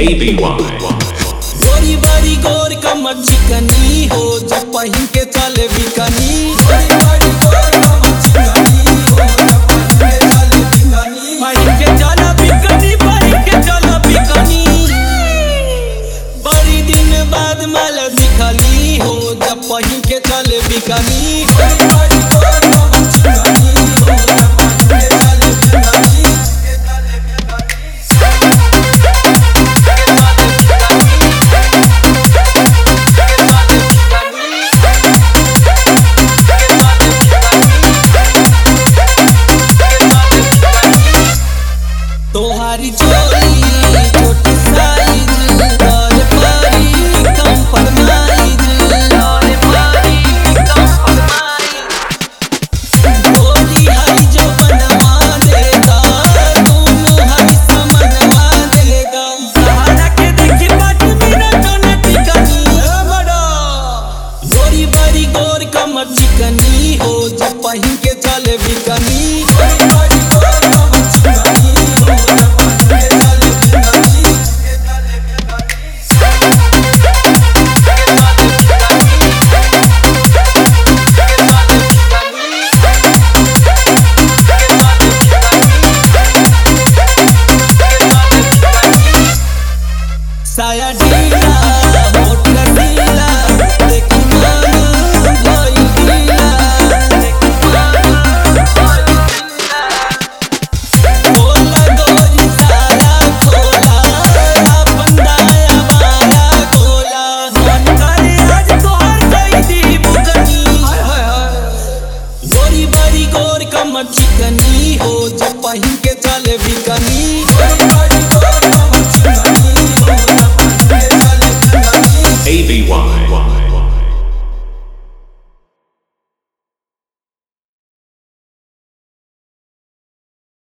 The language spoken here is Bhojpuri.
ABY। गोरी बारी गोर कमर चिकनी हो जब पहिन के चले बिकनी। गोरी बारी गोर कमर चिकनी हो जब पहिन के चले बिकनी। पहिन के चला बिकनी, पहिन के चला बिकनी। बड़ी दिन बाद माल दिखली हो जब पहिन के चले बिकनी। गोरी बारी गोर कमर चिकनी हो जब पहिन के चले बिकनी। तोहारी चोली छोटी साइज और पारी कम फरमाइज और पारी कम फरमाइज। गोरी हरी जो बनवा देगा दोनों हरी समनवा देगा। सहारा के देखी बात मेरा टोना टिकनी बड़ा। गोरी बारी गोर कमर चिकनी हो जब पहिन के चले बिकनी। गोरी बारी गोर कमर चिकनी हो जब पहिन के चले बिकनी। साया ढीला होठ रसीला